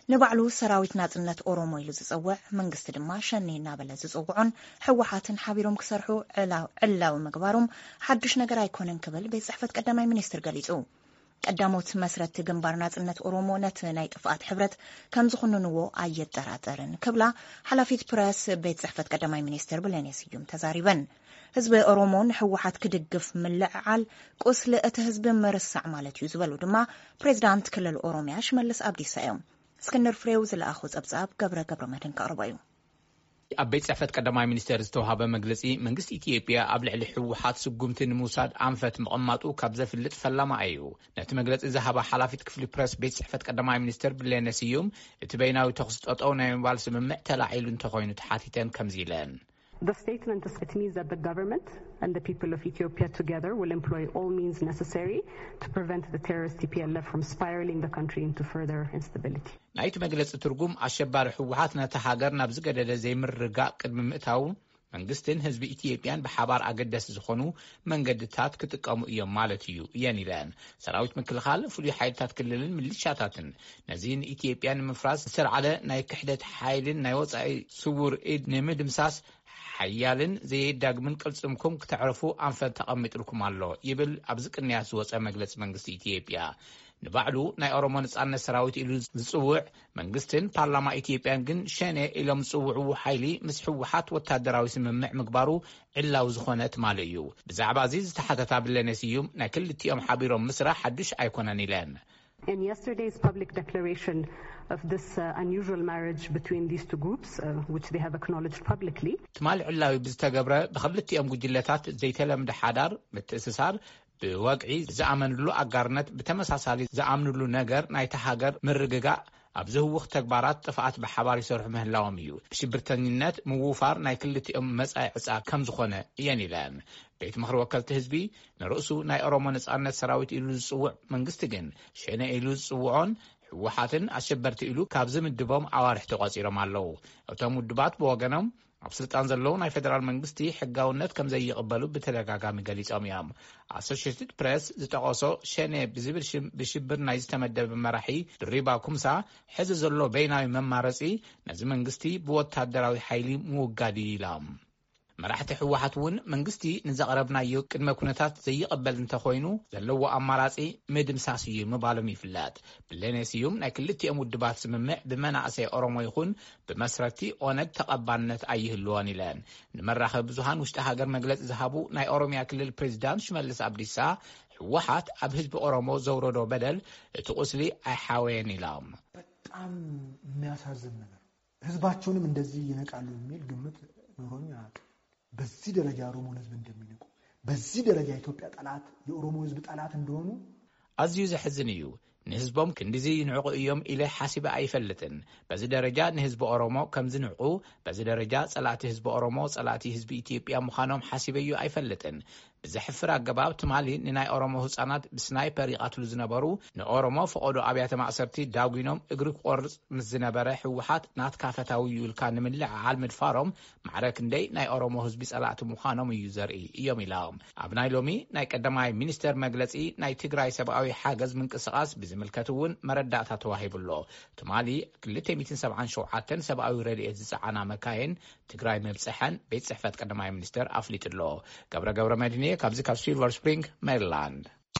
ንባዕሉ ሰራዊት ናጽነት ኦሮሞ ኢሉ ዝጽውዕ መንግስቲ ድማ ሸኔ እናበለ ዝጽውዑን ሕወሓትን ሓቢሮም ክሰርሑ ዕላዊ ምግባሮም ሓድሽ ነገር ኣይኮነን ክብል ቤት ጽሕፈት ቀዳማይ ሚኒስትር ገሊጹ። ቀዳሞት መስረቲ ግንባር ናጽነት ኦሮሞ ነቲ ናይ ጥፍኣት ሕብረት ከም ዝኹንንዎ ኣየጠራጠርን ክብላ ሓላፊት ፕረስ ቤት ጽሕፈት ቀዳማይ ሚኒስትር ብለኔ ስዩም ተዛሪበን። ህዝቢ ኦሮሞን ሕወሓት ክድግፍ ምልዕዓል ቁስሊ እቲ ህዝቢ ምርሳዕ ማለት እዩ ዝበሉ ድማ ፕሬዚዳንት ክልል ኦሮሚያ ሽመልስ አብዲሳ እዮም። እስክንድር ፍሬው ዝለኣኹ ጸብጻብ ገብረ መድህን ከቕርበዩ። ኣብ ቤት ጽሕፈት ቀዳማይ ሚኒስትር ዝተውሃበ መግለጺ መንግስቲ ኢትዮጵያ ኣብ ልዕሊ ሕወሓት ስጉምቲ ንምውሳድ ኣንፈት ምቕማጡ ካብ ዘፍልጥ ፈላማ እዩ። ነቲ መግለጺ ዝሃባ ሓላፊት ክፍሊ ፕረስ ቤት ጽሕፈት ቀዳማይ ሚኒስትር ብለኔ ስዩም እቲ በይናዊ ተኹስ ጠጠው ናይ ምባል ስምምዕ ተላዒሉ እንተኾይኑ ተሓቲተን ከምዚ ኢለን። The statement means that the government and the people of Ethiopia together will employ all means necessary to prevent the terrorist TPLF from spiraling the country into further instability. ናይቲ መግለጺ ትርጉም ኣሸባሪ ሕወሓት ነቲ ሃገር ናብ ዝገደደ ዘይምርጋእ ቅድሚ ምእታው መንግስትን ህዝቢ ኢትዮጵያን ብሓባር ኣገደስ ዝኾኑ መንገድታት ክጥቀሙ እዮም ማለት እዩ እየን ኢለን። ሰራዊት ምክልኻል ፍሉይ ሓይልታት ክልልን ሚሊሻታትን ነዚ ንኢትዮጵያ ንምፍራስ ዝተልዓለ ናይ ክሕደት ሓይልን ናይ ወጻኢ ስውር ኢድ ንምድምሳስ ሓያልን ዘየዳግምን ቅልጽምኩም ክትዕርፉ ኣንፈት ተቐሚጥልኩም ኣሎ ይብል ኣብዚ ቅንያት ዝወፀ መግለፂ መንግስቲ ኢትዮጵያ። ንባዕሉ ናይ ኦሮሞ ነጻነት ሰራዊት ኢሉ ዝጽውዕ መንግስትን ፓርላማ ኢትዮጵያን ግን ሸኔ ኢሎም ዝጽውዕዎ ሓይሊ ምስ ሕወሓት ወታደራዊ ስምምዕ ምግባሩ ዕላው ዝኾነ ትማሊ እዩ። ብዛዕባ እዚ ዝተሓተታ ብለኔ ስዩም ናይ ክልቲኦም ሓቢሮም ምስራሕ ሓድሽ ኣይኮነን ኢለን። In yesterday's public declaration of this unusual marriage between these two groups, which they have acknowledged publicly, ትማሊ ዕላዊ ብዝተገብረ ብኽልቲኦም ጉጅለታት ዘይተለምደ ሓዳር ምትእስሳር ብወግዒ ዝኣመንሉ ኣጋርነት ብተመሳሳሊ ዝኣምንሉ ነገር ናይቲ ሃገር ምርግጋእ ኣብ ዝህውኽ ተግባራት ጥፍኣት ብሓባር ይሰርሑ ምህላዎም እዩ። ብሽብርተኝነት ምውፋር ናይ ክልቲኦም መጻኢ ዕጻ ከም ዝኾነ እየን ኢለን። ቤት ምክሪ ወከልቲ ህዝቢ ንርእሱ ናይ ኦሮሞ ነጻነት ሰራዊት ኢሉ ዝጽውዕ መንግስቲ ግን ሸኔ ኢሉ ዝጽውዖን ሕወሓትን ኣሸበርቲ ኢሉ ካብ ዝምድቦም ኣዋርሕ ተቆፂሮም ኣለዉ። እቶም ውድባት ብወገኖም ኣብ ስልጣን ዘለዉ ናይ ፌደራል መንግስቲ ሕጋውነት ከም ዘይቕበሉ ብተደጋጋሚ ገሊጾም እዮም። ኣሶሺየትድ ፕሬስ ዝጠቐሶ ሸኔ ብዝብል ሽም ብሽብር ናይ ዝተመደበ መራሒ ድሪባ ኩምሳ ሕዚ ዘሎ በይናዊ መማረፂ ነዚ መንግስቲ ብወታደራዊ ሓይሊ ምውጋድ ኢሎም። መራሕቲ ሕወሓት እውን መንግስቲ ንዘቕረብናዮ ቅድመ ኩነታት ዘይቕበል እንተኾይኑ ዘለዎ ኣማራፂ ምድምሳስ እዩ ምባሎም ይፍለጥ። ብለኔ ስዩም ናይ ክልቲኦም ውድባት ስምምዕ ብመናእሰይ ኦሮሞ ይኹን ብመስረቲ ኦነግ ተቐባልነት ኣይህልዎን ኢለን። ንመራኸቢ ብዙሃን ውሽጢ ሃገር መግለፂ ዝሃቡ ናይ ኦሮሚያ ክልል ፕሬዚዳንት ሽመልስ አብዲሳ ሕወሓት ኣብ ህዝቢ ኦሮሞ ዘውረዶ በደል እቲ ቁስሊ ኣይሓወየን ኢሎም። በጣም የሚያሳዝን ነገር ህዝባቸውንም እንደዚህ ይነቃሉ የሚል ግምት ኖሮኝ አያውቅም። በዚህ ደረጃ ኦሮሞን ህዝብ እንደሚነቁ በዚህ ደረጃ ኢትዮጵያ ጠላት የኦሮሞ ህዝብ ጠላት እንደሆኑ ኣዝዩ ዘሕዝን እዩ። ንህዝቦም ክንዲዚ ይንዕቁ እዮም ኢለ ሓሲበ ኣይፈልጥን። በዚ ደረጃ ንህዝቢ ኦሮሞ ከም ዝንዕቁ በዚ ደረጃ ጸላእቲ ህዝቢ ኦሮሞ ጸላእቲ ህዝቢ ኢትዮጵያ ምዃኖም ሓሲበዩ ኣይፈልጥን። ብዘሕፍር ኣገባብ ትማሊ ንናይ ኦሮሞ ህፃናት ብስናይፐር ይቃትሉ ዝነበሩ ንኦሮሞ ፈቆዶ ኣብያተ ማእሰርቲ ዳጉኖም እግሪ ቆርጽ ምስ ዝነበረ ሕወሓት ናትካፈታዊ ይውልካ ንምልዕዓል ምድፋሮም ማዕረክ እንደይ ናይ ኦሮሞ ህዝቢ ጸላእቲ ምዃኖም እዩ ዘርኢ እዮም ኢሎም። ኣብ ናይ ሎሚ ናይ ቀዳማይ ሚኒስተር መግለጺ ናይ ትግራይ ሰብኣዊ ሓገዝ ምንቅስቓስ ብዝምልከት እውን መረዳእታ ተዋሂብሎ። ትማሊ 277 ሰብኣዊ ረድኤት ዝፀዓና መካየን ትግራይ መብፅሐን ቤት ጽሕፈት ቀዳማይ ሚኒስተር ኣፍሊጡሎ። ገብረ መድህን ካብዚ ካብ ሲልቨር ስፕሪንግ ሜሪላንድ